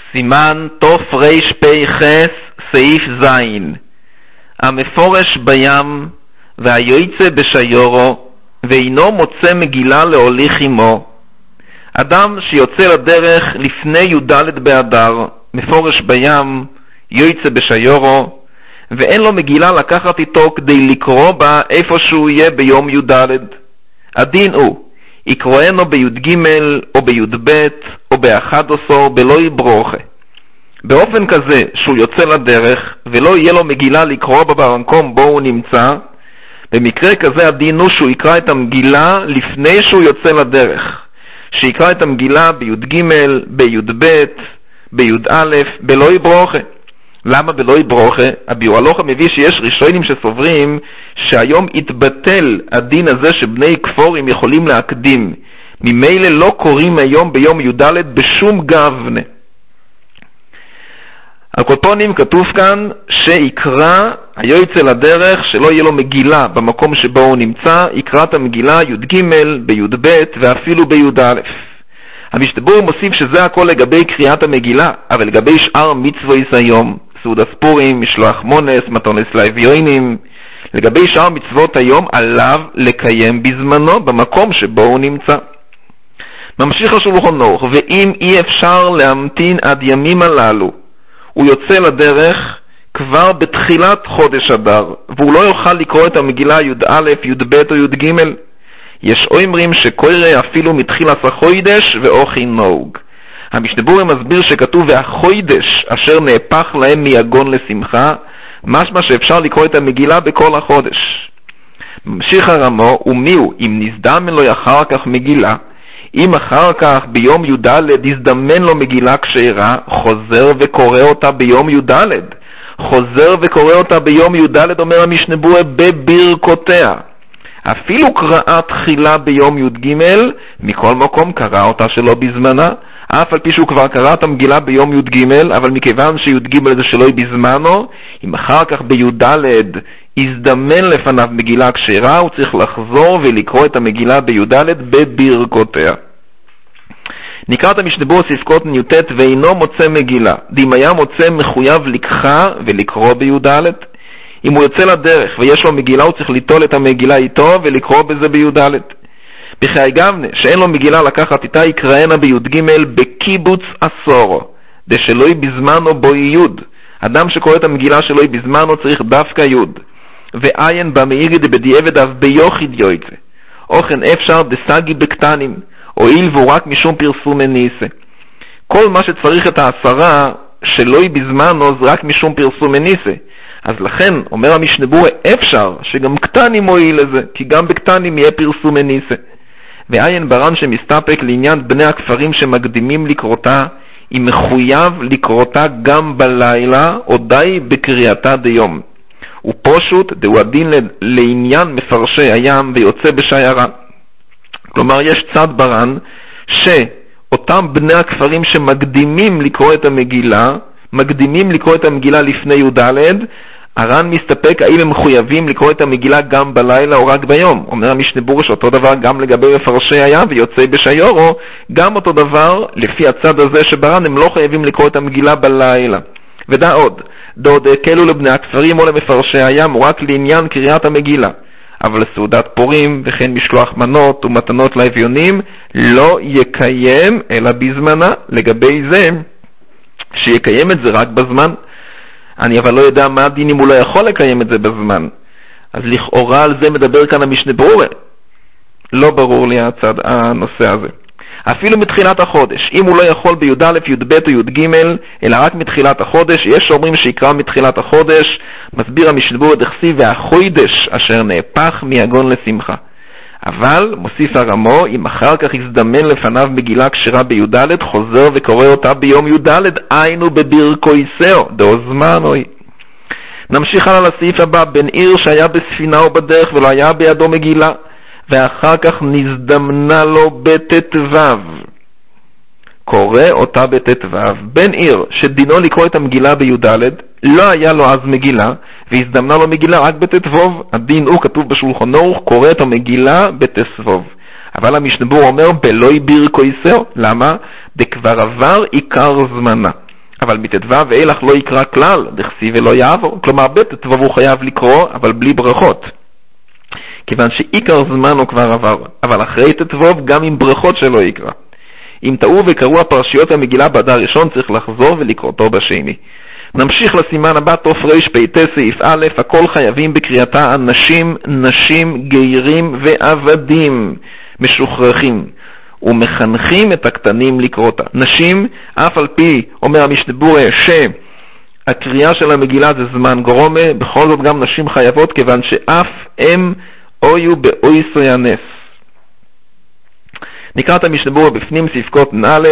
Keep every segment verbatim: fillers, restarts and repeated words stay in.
סימן תוף ריש פי חס סעיף זין. המפורש בים והיועצה בשיורו ואינו מוצא מגילה להוליך עמו. אדם שיוצא לדרך לפני י"ד באדר, מפורש בים, יועצה בשיורו, ואין לו מגילה לקחת איתו כדי לקרוא בה איפה שהוא יהיה ביום י"ד. הדין הוא יקרואנו בי"ג או בי"ב או באחד עשר בלא יברוכה. באופן כזה שהוא יוצא לדרך ולא יהיה לו מגילה לקרוא בה במקום בו הוא נמצא, במקרה כזה הדין הוא שהוא יקרא את המגילה לפני שהוא יוצא לדרך, שיקרא את המגילה בי"ג, בי"ב, בי"א, בלא יברוכה. למה בלא יברוכה? הביאור הלכה מביא שיש ראשונים שסוברים שהיום התבטל הדין הזה שבני כפורים יכולים להקדים, ממילא לא קוראים היום ביום י"ד בשום גבנה. על כל פנים כתוב כאן שיקרא היוצא לדרך שלא יהיה לו מגילה במקום שבו הוא נמצא, יקרא את המגילה י"ג, בי"ב ואפילו בי"א. המשתבור מוסיף שזה הכל לגבי קריאת המגילה, אבל לגבי שאר מצוות היום, סעודת פורים, משלוח מונס, מתנות לאביונים, לגבי שאר מצוות היום עליו לקיים בזמנו במקום שבו הוא נמצא. ממשיך השולחן ערוך, ואם אי אפשר להמתין עד ימים הללו, הוא יוצא לדרך כבר בתחילת חודש אדר, והוא לא יוכל לקרוא את המגילה י"א, י"ב או י"ג. יש אומרים שקורא אפילו מתחילת החודש ואוכי נוג. המשתבורי מסביר שכתוב והחודש אשר נהפך להם מיגון לשמחה, משמע שאפשר לקרוא את המגילה בכל החודש. ממשיך הרמו, ומיהו אם נזדמן לו אחר כך מגילה, אם אחר כך ביום י"ד יזדמן לו מגילה כשרה, חוזר וקורא אותה ביום י"ד. חוזר וקורא אותה ביום י"ד, אומר המשתבורי, בברכותיה. אפילו קראה תחילה ביום י"ג, מכל מקום קרא אותה שלא בזמנה, אף על פי שהוא כבר קרא את המגילה ביום י"ג, אבל מכיוון שי"ג זה שלא בזמנו, אם אחר כך בי"ד יזדמן לפניו מגילה כשרה, הוא צריך לחזור ולקרוא את המגילה בי"ד בברכותיה. נקרא את המשתבורי ספקות ניוטט ואינו מוצא מגילה. דים היה מוצא מחויב לקחה ולקרוא בי"ד. אם הוא יוצא לדרך ויש לו מגילה, הוא צריך ליטול את המגילה איתו ולקרוא בזה בי"ד. בחיי גבנה, שאין לו מגילה לקחת איתה, יקראנה בי"ג בקיבוץ עשורו, דשלוי בזמנו בו יוד. אדם שקורא את המגילה שלוי בזמנו צריך דווקא יוד. ועיין במאירי דבדיעבד אף ביוחיד יויצה. אוכן אפשר דסגי בקטנים, הואיל והוא רק משום פרסום מניסה. כל מה שצריך את העשרה שלוי בזמנו זה רק משום פרסום מניסה. אז לכן, אומר המשתבורי, אפשר שגם קטנים מועיל לזה, כי גם בקטנים יהיה פרסום מניסה. ועיין ברן שמסתפק לעניין בני הכפרים שמקדימים לקרותה, היא מחויב לקרותה גם בלילה, או די בקריאתה דיום. ופשוט דהו הדין לעניין מפרשי הים ויוצא בשיירה. כלומר, יש צד ברן שאותם בני הכפרים שמקדימים לקרוא את המגילה, מקדימים לקרוא את המגילה לפני י"ד, הר"ן מסתפק האם הם מחויבים לקרוא את המגילה גם בלילה או רק ביום. אומר המשתבורי שאותו דבר גם לגבי מפרשי הים ויוצאי בשיירו, גם אותו דבר לפי הצד הזה שבר"ן הם לא חייבים לקרוא את המגילה בלילה. ודע עוד, דוד הקלו לבני הכפרים או למפרשי הים הוא רק לעניין קריאת המגילה, אבל לסעודת פורים וכן משלוח מנות ומתנות לאביונים לא יקיים אלא בזמנה. לגבי זה שיקיים את זה רק בזמן. אני אבל לא יודע מה הדין אם הוא לא יכול לקיים את זה בזמן. אז לכאורה על זה מדבר כאן המשתבורי. לא ברור לי הצד, הנושא הזה. אפילו מתחילת החודש, אם הוא לא יכול בי"א, י"ב או י"ג, אלא רק מתחילת החודש, יש שאומרים שיקרא מתחילת החודש, מסביר המשתבורי דכסיב והחודש אשר נהפך מיגון לשמחה. אבל, מוסיף הרמו, אם אחר כך יזדמן לפניו מגילה כשרה בי"ד, חוזר וקורא אותה ביום י"ד, היינו בברכויסאו, דו זמן אוי. נמשיך הלאה לסעיף הבא, בן עיר שהיה בספינה או בדרך ולא היה בידו מגילה, ואחר כך נזדמנה לו בט"ו, קורא אותה בט"ו. בן עיר שדינו לקרוא את המגילה בי"ד, לא היה לו אז מגילה, והזדמנה לו מגילה רק בט"ו. הדין הוא כתוב בשולחן ערוך, קורא את המגילה בט"ו. אבל המשתבורי אומר בלוי ברכויסאו. למה? דכבר עבר עיקר זמנה. אבל מתתווה ואילך לא יקרא כלל, דכסיב ולא יעבור. כלומר, בתתווה הוא חייב לקרוא, אבל בלי ברכות. כיוון שעיקר זמן הוא כבר עבר, אבל אחרי תתווה גם עם ברכות שלא יקרא. אם טעו וקראו הפרשיות המגילה באדר ראשון, צריך לחזור ולקראותו בשני. נמשיך לסימן הבא, תוף ריש פ"ט סעיף א', הכל חייבים בקריאתה אנשים, נשים, גיירים ועבדים משוחררים, ומחנכים את הקטנים לקרותה. נשים, אף על פי, אומר המשנה ברורה, שהקריאה של המגילה זה זמן גרומה, בכל זאת גם נשים חייבות, כיוון שאף הם אויו באויסוי הנס. נקרא את המשנה ברורה בפנים ספקות נ"א,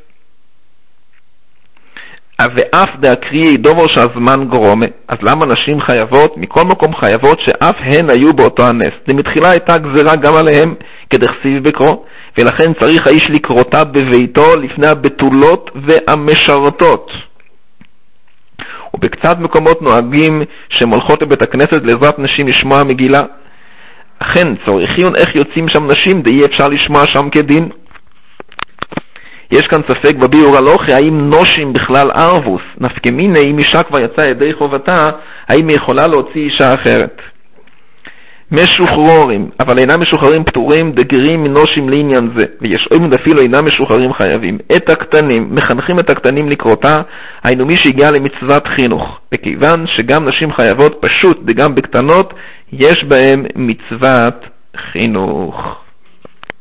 ואף דהקריאי דובר שהזמן גרומה. אז למה נשים חייבות? מכל מקום חייבות שאף הן היו באותו הנס. מתחילה הייתה גזרה גם עליהם כדכסיב בקרוא, ולכן צריך האיש לקרותה בביתו לפני הבתולות והמשרתות. ובקצת מקומות נוהגים שמולכות לבית הכנסת לעזרת נשים לשמוע מגילה. אכן צורכיון איך יוצאים שם נשים, די אפשר לשמוע שם כדין. יש כאן ספק בביאור הלוכי, האם נושים בכלל ערבוס, נפקמיני, אם אישה כבר יצאה ידי חובתה, האם היא יכולה להוציא אישה אחרת? משוחררים, אבל אינם משוחררים פטורים, דגרים מנושים לעניין זה, ויש עוד אפילו אינם משוחררים חייבים. את הקטנים, מחנכים את הקטנים לקרותה, היינו מי שהגיע למצוות חינוך, וכיוון שגם נשים חייבות פשוט, וגם בקטנות, יש בהם מצוות חינוך.